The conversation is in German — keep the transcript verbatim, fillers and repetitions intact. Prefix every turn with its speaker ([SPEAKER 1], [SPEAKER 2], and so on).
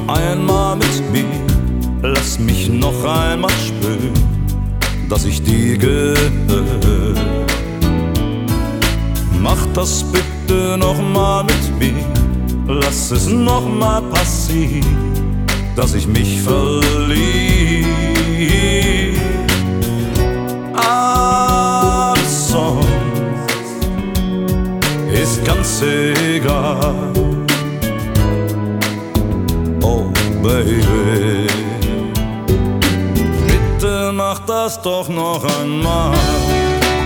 [SPEAKER 1] einmal mit mir, lass mich noch einmal spüren, dass ich dir gehöre. Mach das bitte noch mal mit mir, lass es noch mal passieren, dass ich mich verliere. Alles sonst ist ganz egal. Oh Baby, bitte mach das doch noch einmal.